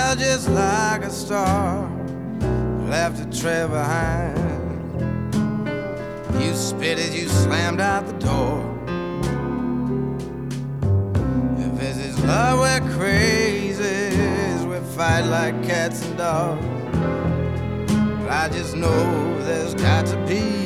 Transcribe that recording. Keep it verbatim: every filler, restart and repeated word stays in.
fell just like a star, left a trail behind. You spit as you slammed out the door. If this is love, we're crazies, we fight like cats and dogs. But I just know there's got to be